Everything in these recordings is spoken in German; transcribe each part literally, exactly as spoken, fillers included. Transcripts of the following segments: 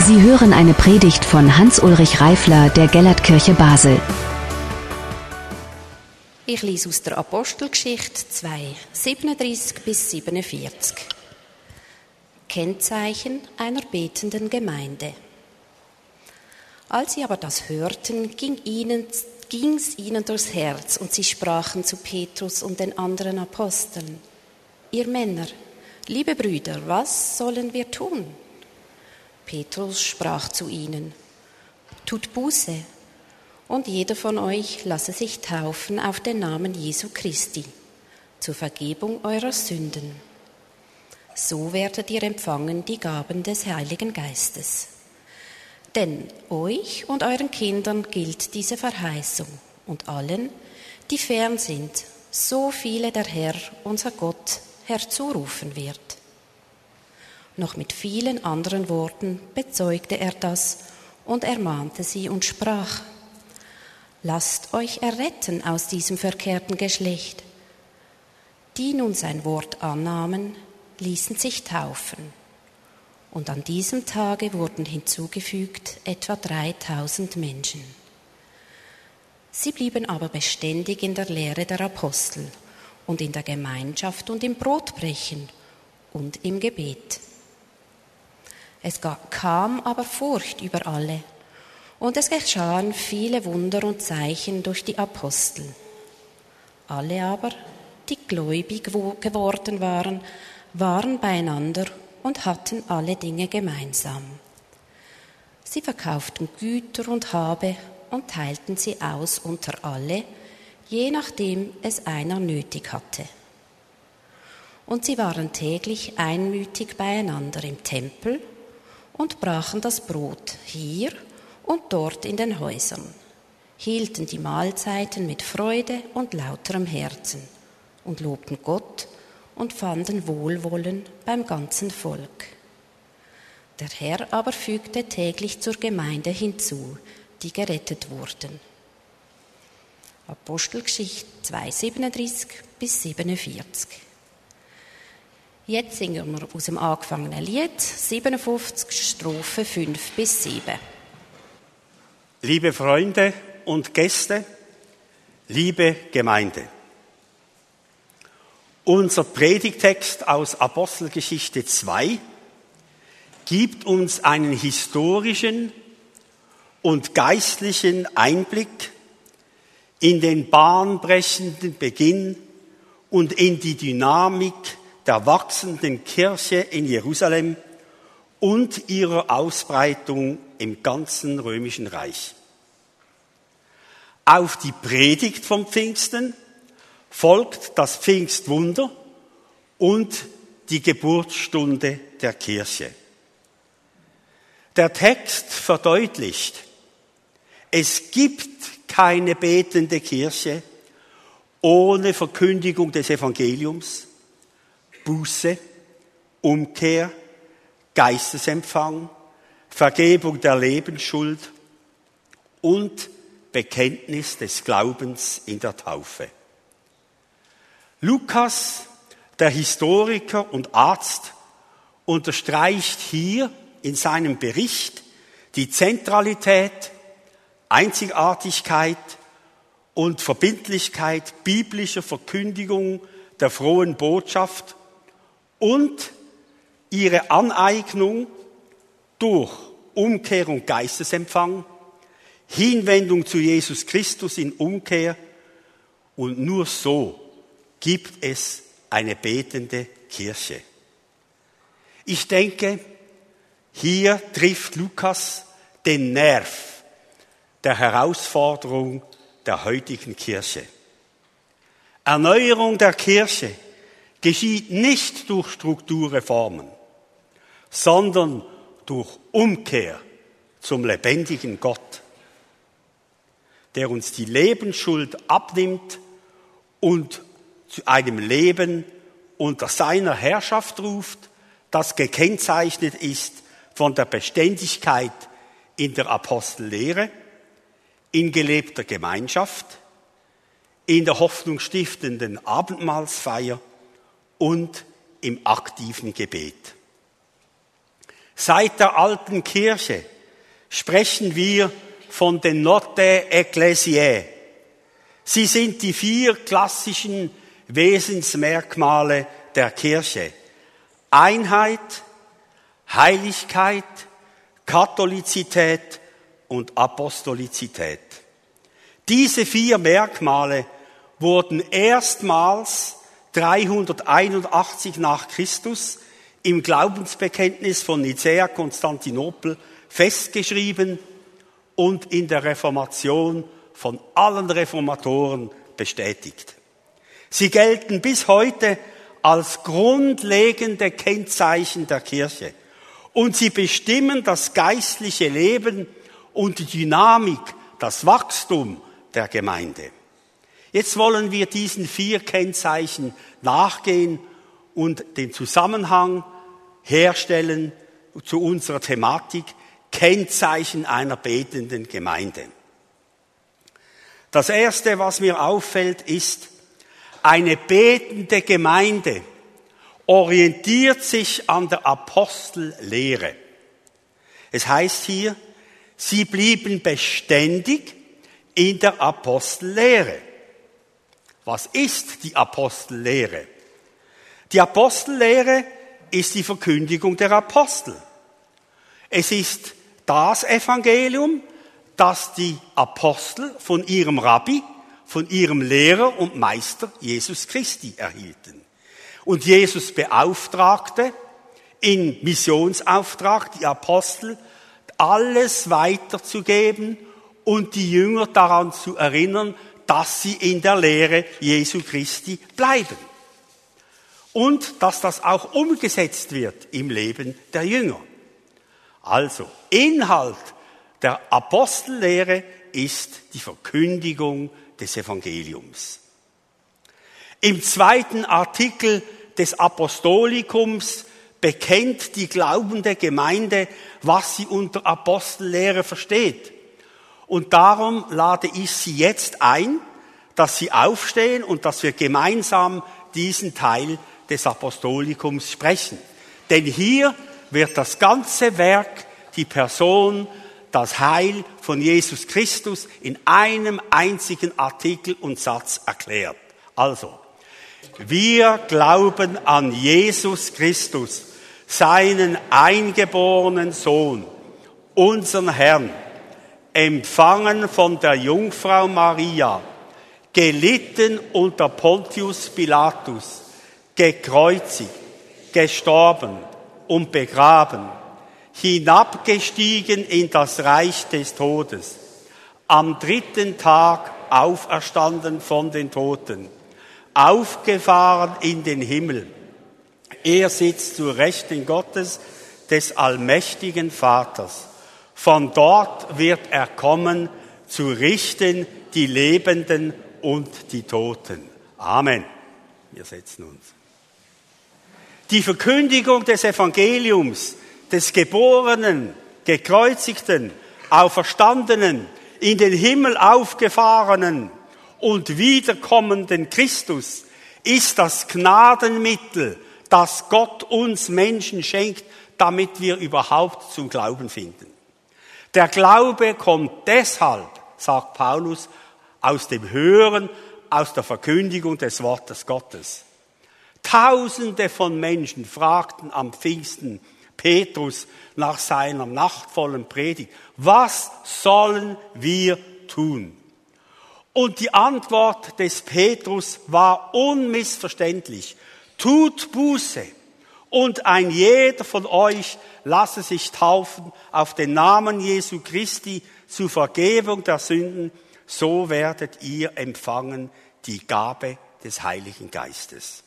Sie hören eine Predigt von Hans-Ulrich Reifler der Gellertkirche Basel. Ich lese aus der Apostelgeschichte zwei, siebenunddreißig bis siebenundvierzig. Kennzeichen einer betenden Gemeinde. Als sie aber das hörten, ging ihnen, ging's ihnen durchs Herz, und sie sprachen zu Petrus und den anderen Aposteln: Ihr Männer, liebe Brüder, was sollen wir tun? Petrus sprach zu ihnen: Tut Buße, und jeder von euch lasse sich taufen auf den Namen Jesu Christi, zur Vergebung eurer Sünden. So werdet ihr empfangen die Gaben des Heiligen Geistes. Denn euch und euren Kindern gilt diese Verheißung, und allen, die fern sind, so viele der Herr, unser Gott, herzurufen wird. Noch mit vielen anderen Worten bezeugte er das und ermahnte sie und sprach: Lasst euch erretten aus diesem verkehrten Geschlecht. Die nun sein Wort annahmen, ließen sich taufen. Und an diesem Tage wurden hinzugefügt etwa dreitausend Menschen. Sie blieben aber beständig in der Lehre der Apostel und in der Gemeinschaft und im Brotbrechen und im Gebet. Es kam aber Furcht über alle, und es geschahen viele Wunder und Zeichen durch die Apostel. Alle aber, die gläubig geworden waren, waren beieinander und hatten alle Dinge gemeinsam. Sie verkauften Güter und Habe und teilten sie aus unter alle, je nachdem es einer nötig hatte. Und sie waren täglich einmütig beieinander im Tempel und brachen das Brot hier und dort in den Häusern, hielten die Mahlzeiten mit Freude und lauterem Herzen und lobten Gott und fanden Wohlwollen beim ganzen Volk. Der Herr aber fügte täglich zur Gemeinde hinzu, die gerettet wurden. Apostelgeschichte zwei, siebenunddreißig bis siebenundvierzig. Jetzt singen wir aus dem angefangenen Lied, siebenundfünfzig, Strophe fünf bis sieben. Liebe Freunde und Gäste, liebe Gemeinde. Unser Predigtext aus Apostelgeschichte zwei gibt uns einen historischen und geistlichen Einblick in den bahnbrechenden Beginn und in die Dynamik der wachsenden Kirche in Jerusalem und ihrer Ausbreitung im ganzen Römischen Reich. Auf die Predigt vom Pfingsten folgt das Pfingstwunder und die Geburtsstunde der Kirche. Der Text verdeutlicht: Es gibt keine betende Kirche ohne Verkündigung des Evangeliums, Buße, Umkehr, Geistesempfang, Vergebung der Lebensschuld und Bekenntnis des Glaubens in der Taufe. Lukas, der Historiker und Arzt, unterstreicht hier in seinem Bericht die Zentralität, Einzigartigkeit und Verbindlichkeit biblischer Verkündigung der frohen Botschaft und ihre Aneignung durch Umkehr und Geistesempfang, Hinwendung zu Jesus Christus in Umkehr, und nur so gibt es eine betende Kirche. Ich denke, hier trifft Lukas den Nerv der Herausforderung der heutigen Kirche. Erneuerung der Kirche geschieht nicht durch Strukturreformen, sondern durch Umkehr zum lebendigen Gott, der uns die Lebensschuld abnimmt und zu einem Leben unter seiner Herrschaft ruft, das gekennzeichnet ist von der Beständigkeit in der Apostellehre, in gelebter Gemeinschaft, in der hoffnungsstiftenden Abendmahlsfeier und im aktiven Gebet. Seit der alten Kirche sprechen wir von den Notae Ecclesiae. Sie sind die vier klassischen Wesensmerkmale der Kirche. Einheit, Heiligkeit, Katholizität und Apostolizität. Diese vier Merkmale wurden erstmals dreihunderteinundachtzig nach Christus im Glaubensbekenntnis von Nicäa Konstantinopel festgeschrieben und in der Reformation von allen Reformatoren bestätigt. Sie gelten bis heute als grundlegende Kennzeichen der Kirche und sie bestimmen das geistliche Leben und die Dynamik, das Wachstum der Gemeinde. Jetzt wollen wir diesen vier Kennzeichen nachgehen und den Zusammenhang herstellen zu unserer Thematik Kennzeichen einer betenden Gemeinde. Das Erste, was mir auffällt, ist, eine betende Gemeinde orientiert sich an der Apostellehre. Es heißt hier, sie blieben beständig in der Apostellehre. Was ist die Apostellehre? Die Apostellehre ist die Verkündigung der Apostel. Es ist das Evangelium, das die Apostel von ihrem Rabbi, von ihrem Lehrer und Meister Jesus Christi erhielten. Und Jesus beauftragte in Missionsauftrag die Apostel, alles weiterzugeben und die Jünger daran zu erinnern, dass sie in der Lehre Jesu Christi bleiben. Und dass das auch umgesetzt wird im Leben der Jünger. Also, Inhalt der Apostellehre ist die Verkündigung des Evangeliums. Im zweiten Artikel des Apostolikums bekennt die glaubende Gemeinde, was sie unter Apostellehre versteht. Und darum lade ich Sie jetzt ein, dass Sie aufstehen und dass wir gemeinsam diesen Teil des Apostolikums sprechen. Denn hier wird das ganze Werk, die Person, das Heil von Jesus Christus in einem einzigen Artikel und Satz erklärt. Also, wir glauben an Jesus Christus, seinen eingeborenen Sohn, unseren Herrn, empfangen von der Jungfrau Maria, gelitten unter Pontius Pilatus, gekreuzigt, gestorben und begraben, hinabgestiegen in das Reich des Todes, am dritten Tag auferstanden von den Toten, aufgefahren in den Himmel. Er sitzt zur Rechten Gottes, des allmächtigen Vaters. Von dort wird er kommen, zu richten die Lebenden und die Toten. Amen. Wir setzen uns. Die Verkündigung des Evangeliums, des Geborenen, Gekreuzigten, Auferstandenen, in den Himmel aufgefahrenen und wiederkommenden Christus ist das Gnadenmittel, das Gott uns Menschen schenkt, damit wir überhaupt zum Glauben finden. Der Glaube kommt deshalb, sagt Paulus, aus dem Hören, aus der Verkündigung des Wortes Gottes. Tausende von Menschen fragten am Pfingsten Petrus nach seiner nachtvollen Predigt, was sollen wir tun? Und die Antwort des Petrus war unmissverständlich. Tut Buße und ein jeder von euch lasse sich taufen auf den Namen Jesu Christi zur Vergebung der Sünden, so werdet ihr empfangen die Gabe des Heiligen Geistes.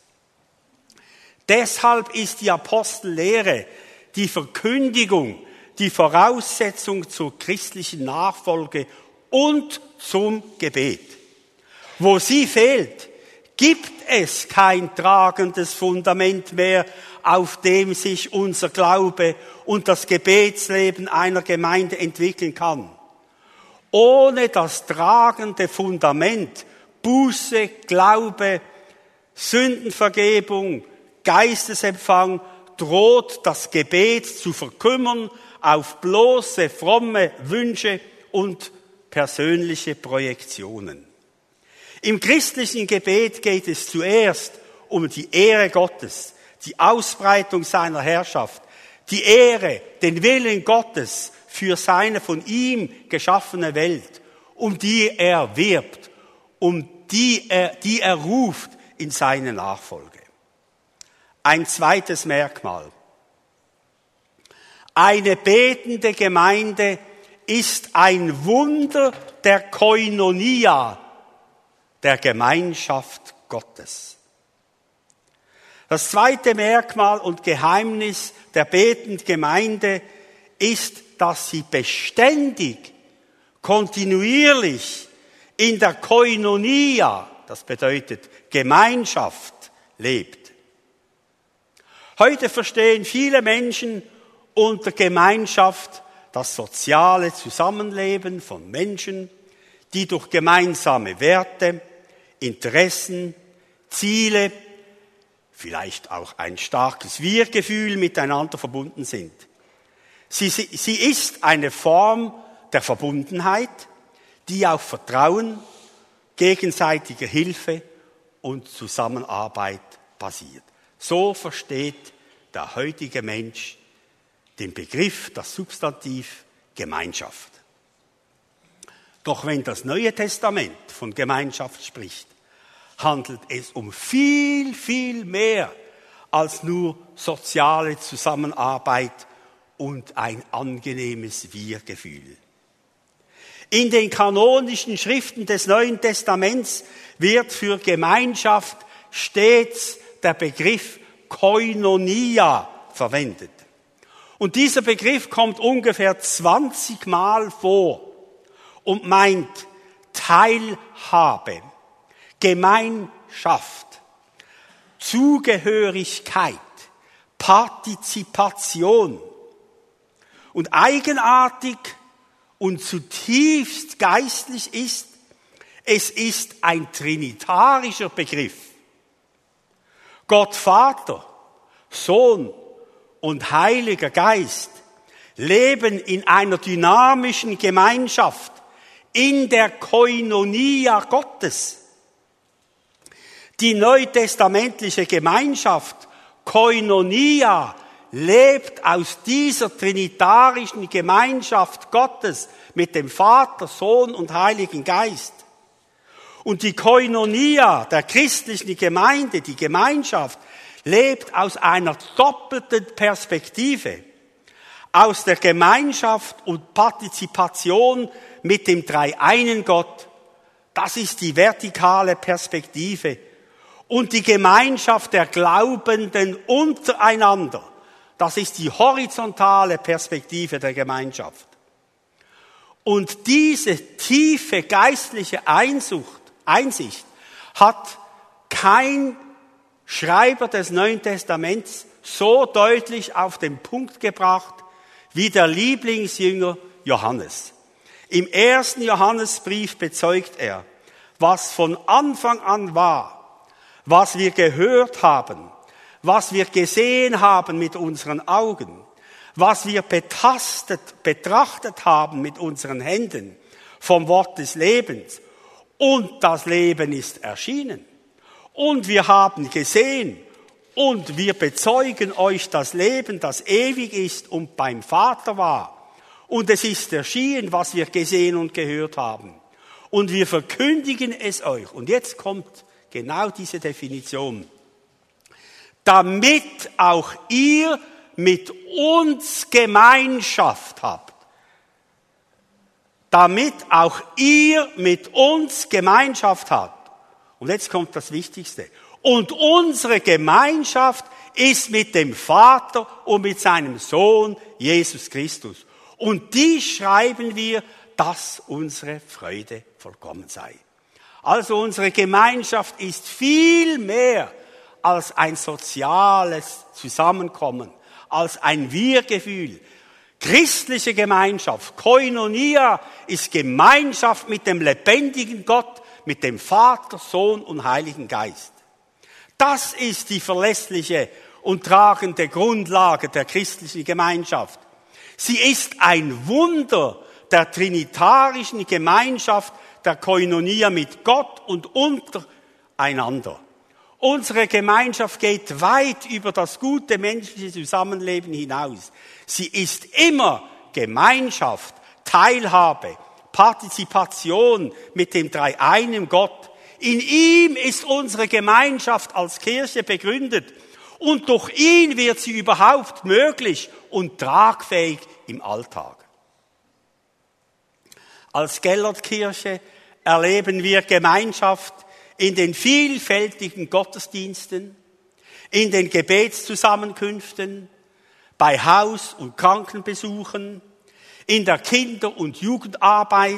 Deshalb ist die Apostellehre, die Verkündigung, die Voraussetzung zur christlichen Nachfolge und zum Gebet. Wo sie fehlt, gibt es kein tragendes Fundament mehr, auf dem sich unser Glaube und das Gebetsleben einer Gemeinde entwickeln kann. Ohne das tragende Fundament, Buße, Glaube, Sündenvergebung, Geistesempfang, droht das Gebet zu verkümmern auf bloße fromme Wünsche und persönliche Projektionen. Im christlichen Gebet geht es zuerst um die Ehre Gottes, die Ausbreitung seiner Herrschaft, die Ehre, den Willen Gottes für seine von ihm geschaffene Welt, um die er wirbt, um die er, die er ruft in seine Nachfolge. Ein zweites Merkmal. Eine betende Gemeinde ist ein Wunder der Koinonia, der Gemeinschaft Gottes. Das zweite Merkmal und Geheimnis der betenden Gemeinde ist, dass sie beständig, kontinuierlich in der Koinonia, das bedeutet Gemeinschaft, lebt. Heute verstehen viele Menschen unter Gemeinschaft das soziale Zusammenleben von Menschen, die durch gemeinsame Werte, Interessen, Ziele, vielleicht auch ein starkes Wir-Gefühl miteinander verbunden sind. Sie, sie ist eine Form der Verbundenheit, die auf Vertrauen, gegenseitiger Hilfe und Zusammenarbeit basiert. So versteht der heutige Mensch den Begriff, das Substantiv Gemeinschaft. Doch wenn das Neue Testament von Gemeinschaft spricht, handelt es um viel, viel mehr als nur soziale Zusammenarbeit und ein angenehmes Wir-Gefühl. In den kanonischen Schriften des Neuen Testaments wird für Gemeinschaft stets der Begriff Koinonia verwendet. Und dieser Begriff kommt ungefähr zwanzig Mal vor und meint Teilhabe, Gemeinschaft, Zugehörigkeit, Partizipation. Und eigenartig und zutiefst geistlich ist, es ist ein trinitarischer Begriff. Gott Vater, Sohn und Heiliger Geist leben in einer dynamischen Gemeinschaft, in der Koinonia Gottes. Die neutestamentliche Gemeinschaft, Koinonia, lebt aus dieser trinitarischen Gemeinschaft Gottes mit dem Vater, Sohn und Heiligen Geist. Und die Koinonia der christlichen Gemeinde, die Gemeinschaft, lebt aus einer doppelten Perspektive. Aus der Gemeinschaft und Partizipation mit dem dreieinen Gott. Das ist die vertikale Perspektive. Und die Gemeinschaft der Glaubenden untereinander. Das ist die horizontale Perspektive der Gemeinschaft. Und diese tiefe geistliche Einsucht, Einsicht hat kein Schreiber des Neuen Testaments so deutlich auf den Punkt gebracht wie der Lieblingsjünger Johannes. Im ersten Johannesbrief bezeugt er, was von Anfang an war, was wir gehört haben, was wir gesehen haben mit unseren Augen, was wir betastet, betrachtet haben mit unseren Händen vom Wort des Lebens. Und das Leben ist erschienen. Und wir haben gesehen und wir bezeugen euch das Leben, das ewig ist und beim Vater war. Und es ist erschienen, was wir gesehen und gehört haben. Und wir verkündigen es euch. Und jetzt kommt genau diese Definition. Damit auch ihr mit uns Gemeinschaft habt. Damit auch ihr mit uns Gemeinschaft habt. Und jetzt kommt das Wichtigste. Und unsere Gemeinschaft ist mit dem Vater und mit seinem Sohn Jesus Christus. Und die schreiben wir, dass unsere Freude vollkommen sei. Also unsere Gemeinschaft ist viel mehr als ein soziales Zusammenkommen, als ein Wir-Gefühl. Christliche Gemeinschaft, Koinonia, ist Gemeinschaft mit dem lebendigen Gott, mit dem Vater, Sohn und Heiligen Geist. Das ist die verlässliche und tragende Grundlage der christlichen Gemeinschaft. Sie ist ein Wunder der trinitarischen Gemeinschaft, der Koinonia mit Gott und untereinander. Unsere Gemeinschaft geht weit über das gute menschliche Zusammenleben hinaus. Sie ist immer Gemeinschaft, Teilhabe, Partizipation mit dem dreieinen Gott. In ihm ist unsere Gemeinschaft als Kirche begründet und durch ihn wird sie überhaupt möglich und tragfähig im Alltag. Als Gellertkirche erleben wir Gemeinschaft in den vielfältigen Gottesdiensten, in den Gebetszusammenkünften, bei Haus- und Krankenbesuchen, in der Kinder- und Jugendarbeit,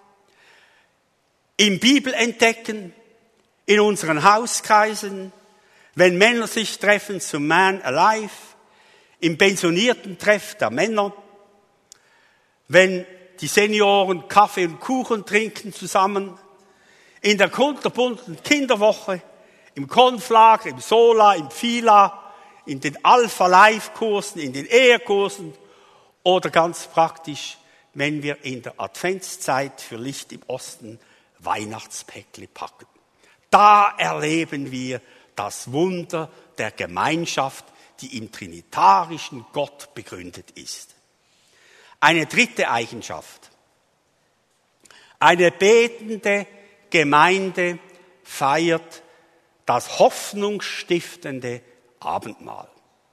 im Bibelentdecken, in unseren Hauskreisen, wenn Männer sich treffen zum Man Alive, im Pensioniertentreff der Männer, wenn die Senioren Kaffee und Kuchen trinken zusammen, in der kunterbunten Kinderwoche, im Konflager, im Sola, im Fila, in den Alpha-Life-Kursen, in den Ehekursen oder ganz praktisch, wenn wir in der Adventszeit für Licht im Osten Weihnachtspäckle packen. Da erleben wir das Wunder der Gemeinschaft, die im trinitarischen Gott begründet ist. Eine dritte Eigenschaft. Eine betende Gemeinde feiert das hoffnungsstiftende Abendmahl.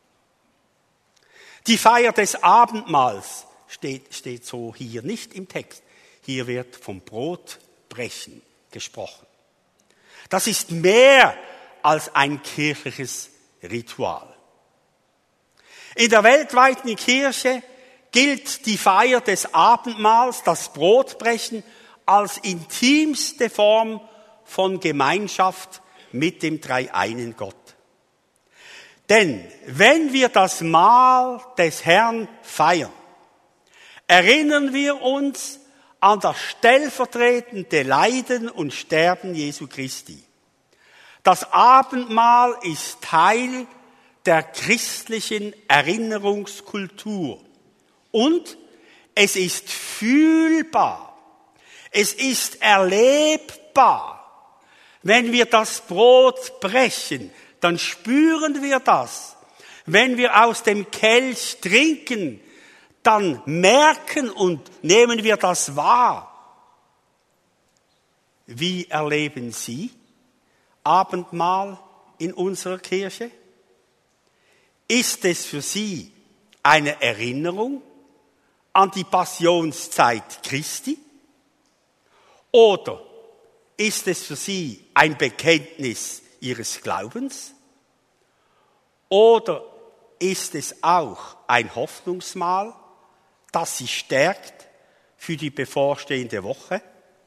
Die Feier des Abendmahls steht, steht so hier nicht im Text. Hier wird vom Brotbrechen gesprochen. Das ist mehr als ein kirchliches Ritual. In der weltweiten Kirche gilt die Feier des Abendmahls, das Brotbrechen, als intimste Form von Gemeinschaft mit dem dreieinen Gott. Denn wenn wir das Mahl des Herrn feiern, erinnern wir uns an das stellvertretende Leiden und Sterben Jesu Christi. Das Abendmahl ist Teil der christlichen Erinnerungskultur und es ist fühlbar, es ist erlebbar. Wenn wir das Brot brechen, dann spüren wir das. Wenn wir aus dem Kelch trinken, dann merken und nehmen wir das wahr. Wie erleben Sie Abendmahl in unserer Kirche? Ist es für Sie eine Erinnerung an die Passionszeit Christi? Oder ist es für Sie ein Bekenntnis Ihres Glaubens? Oder ist es auch ein Hoffnungsmahl, das Sie stärkt für die bevorstehende Woche?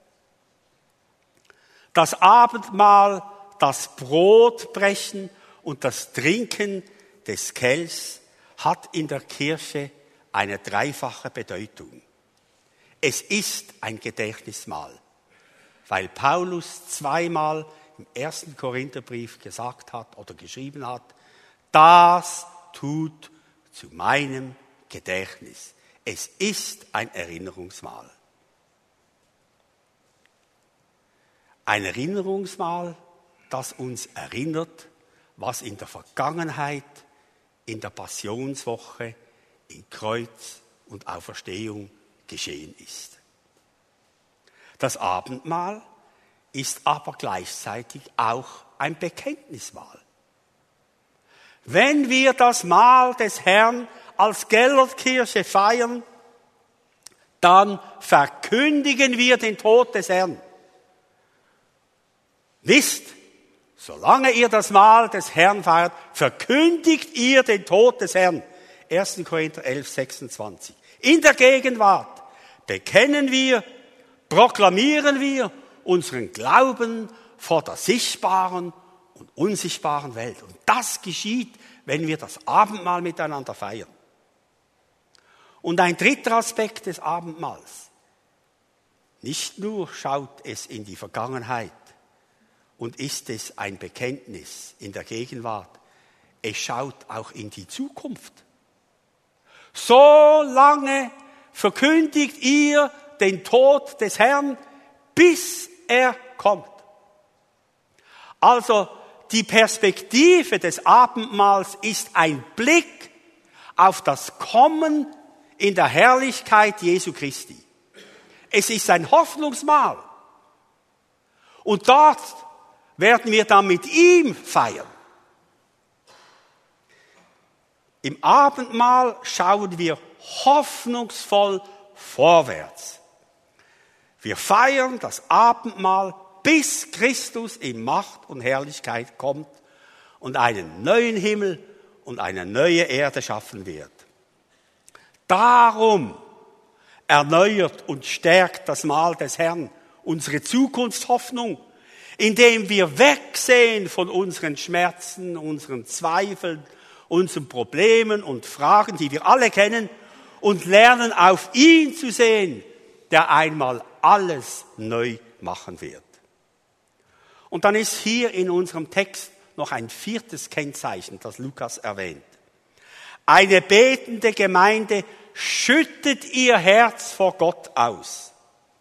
Das Abendmahl, das Brotbrechen und das Trinken des Kelchs hat in der Kirche eine dreifache Bedeutung. Es ist ein Gedächtnismahl, weil Paulus zweimal im ersten Korintherbrief gesagt hat oder geschrieben hat, das tut zu meinem Gedächtnis. Es ist ein Erinnerungsmahl. Ein Erinnerungsmahl, das uns erinnert, was in der Vergangenheit, in der Passionswoche, in Kreuz und Auferstehung geschehen ist. Das Abendmahl ist aber gleichzeitig auch ein Bekenntnismahl. Wenn wir das Mahl des Herrn als Gellertkirche feiern, dann verkündigen wir den Tod des Herrn. Wisst, solange ihr das Mahl des Herrn feiert, verkündigt ihr den Tod des Herrn. erster Korinther elf, sechsundzwanzig. In der Gegenwart bekennen wir, proklamieren wir unseren Glauben vor der sichtbaren und unsichtbaren Welt. Und das geschieht, wenn wir das Abendmahl miteinander feiern. Und ein dritter Aspekt des Abendmahls. Nicht nur schaut es in die Vergangenheit und ist es ein Bekenntnis in der Gegenwart. es schaut auch in die Zukunft. So lange verkündigt ihr den Tod des Herrn, bis er kommt. Also die Perspektive des Abendmahls ist ein Blick auf das Kommen in der Herrlichkeit Jesu Christi. Es ist ein Hoffnungsmahl. Und dort werden wir dann mit ihm feiern. Im Abendmahl schauen wir hoffnungsvoll vorwärts. Wir feiern das Abendmahl, bis Christus in Macht und Herrlichkeit kommt und einen neuen Himmel und eine neue Erde schaffen wird. Darum erneuert und stärkt das Mahl des Herrn unsere Zukunftshoffnung, indem wir wegsehen von unseren Schmerzen, unseren Zweifeln, unseren Problemen und Fragen, die wir alle kennen, und lernen auf ihn zu sehen, der einmal alles neu machen wird. Und dann ist hier in unserem Text noch ein viertes Kennzeichen, das Lukas erwähnt. Eine betende Gemeinde schüttet ihr Herz vor Gott aus.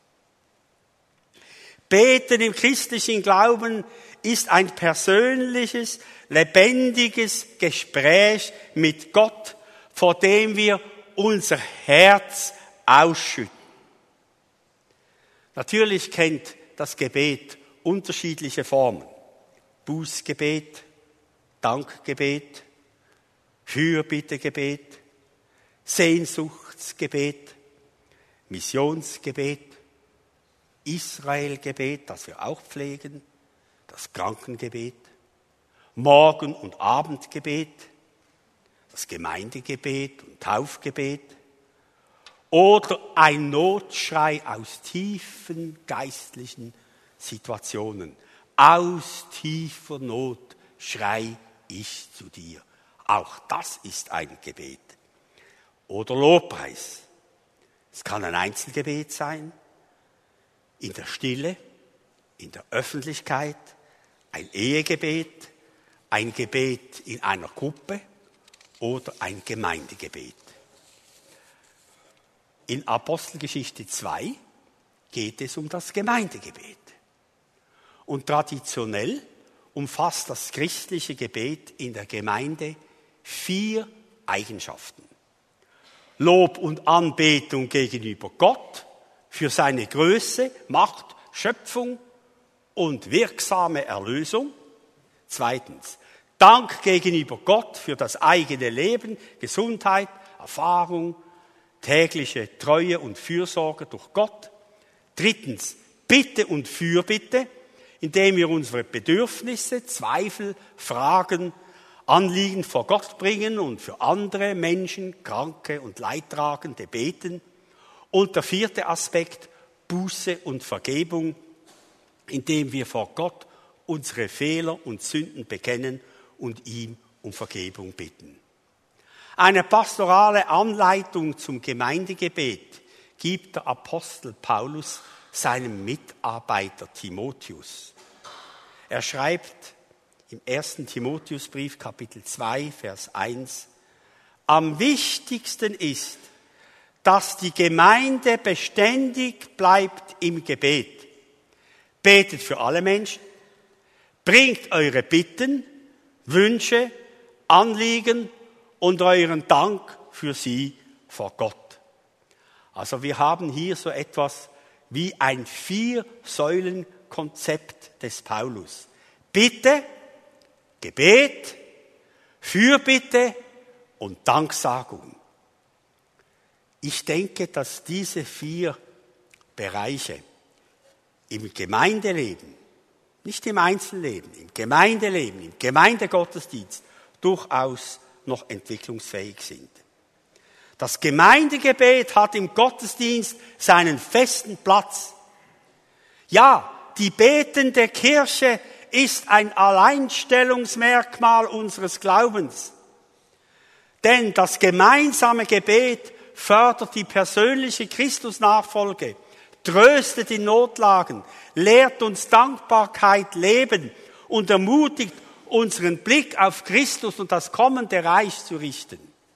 Beten im christlichen Glauben ist ein persönliches, lebendiges Gespräch mit Gott, vor dem wir unser Herz ausschütten. Natürlich kennt das Gebet unterschiedliche Formen. Bußgebet, Dankgebet, Fürbittegebet, Sehnsuchtsgebet, Missionsgebet, Israelgebet, das wir auch pflegen, das Krankengebet, Morgen- und Abendgebet, das Gemeindegebet und Taufgebet oder ein Notschrei aus tiefen geistlichen Situationen. Aus tiefer Not schrei ich zu dir. Auch das ist ein Gebet. Oder Lobpreis. Es kann ein Einzelgebet sein, in der Stille, in der Öffentlichkeit, ein Ehegebet, ein Gebet in einer Gruppe oder ein Gemeindegebet. In Apostelgeschichte zwei geht es um das Gemeindegebet. Und traditionell umfasst das christliche Gebet in der Gemeinde vier Eigenschaften. Lob und Anbetung gegenüber Gott für seine Größe, Macht, Schöpfung und wirksame Erlösung. Zweitens, Dank gegenüber Gott für das eigene Leben, Gesundheit, Erfahrung, tägliche Treue und Fürsorge durch Gott. Drittens, Bitte und Fürbitte, indem wir unsere Bedürfnisse, Zweifel, Fragen, Anliegen vor Gott bringen und für andere Menschen, Kranke und Leidtragende beten. Und der vierte Aspekt, Buße und Vergebung, indem wir vor Gott unsere Fehler und Sünden bekennen und ihm um Vergebung bitten. Eine pastorale Anleitung zum Gemeindegebet gibt der Apostel Paulus seinem Mitarbeiter Timotheus. Er schreibt im ersten Timotheusbrief, Kapitel zwei, Vers eins, am wichtigsten ist, dass die Gemeinde beständig bleibt im Gebet. Betet für alle Menschen, bringt eure Bitten, Wünsche, Anliegen und euren Dank für sie vor Gott. Also wir haben hier so etwas wie ein Vier-Säulen-Konzept des Paulus. Bitte, Gebet, Fürbitte und Danksagung. Ich denke, dass diese vier Bereiche im Gemeindeleben, nicht im Einzelleben, im Gemeindeleben, im Gemeindegottesdienst durchaus noch entwicklungsfähig sind. Das Gemeindegebet hat im Gottesdienst seinen festen Platz. Ja, die betende Kirche ist ein Alleinstellungsmerkmal unseres Glaubens. Denn das gemeinsame Gebet fördert die persönliche Christusnachfolge, tröstet in Notlagen, lehrt uns Dankbarkeit leben und ermutigt unseren Blick auf Christus und das kommende Reich zu richten.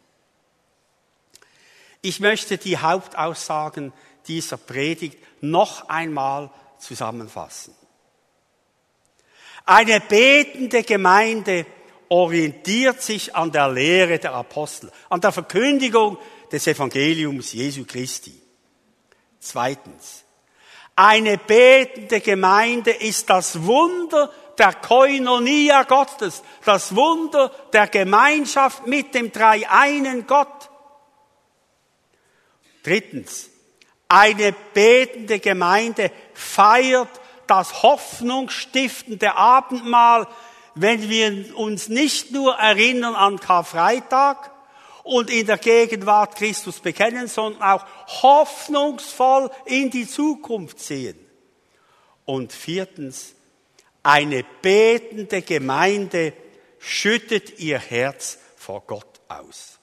Ich möchte die Hauptaussagen dieser Predigt noch einmal zusammenfassen. Eine betende Gemeinde orientiert sich an der Lehre der Apostel, an der Verkündigung des Evangeliums Jesu Christi. Zweitens, eine betende Gemeinde ist das Wunder der Koinonia Gottes, das Wunder der Gemeinschaft mit dem dreieinen Gott. Drittens, eine betende Gemeinde feiert das hoffnungsstiftende Abendmahl, wenn wir uns nicht nur erinnern an Karfreitag und in der Gegenwart Christus bekennen, sondern auch hoffnungsvoll in die Zukunft sehen. Und viertens, eine betende Gemeinde schüttet ihr Herz vor Gott aus.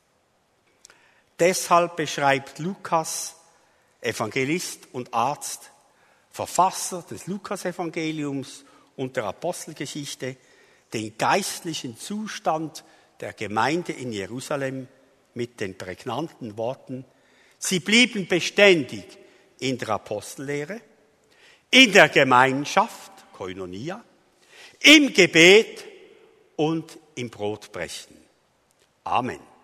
Deshalb beschreibt Lukas, Evangelist und Arzt, Verfasser des Lukas-Evangeliums und der Apostelgeschichte, den geistlichen Zustand der Gemeinde in Jerusalem mit den prägnanten Worten: Sie blieben beständig in der Apostellehre, in der Gemeinschaft, Koinonia, im Gebet und im Brotbrechen. Amen.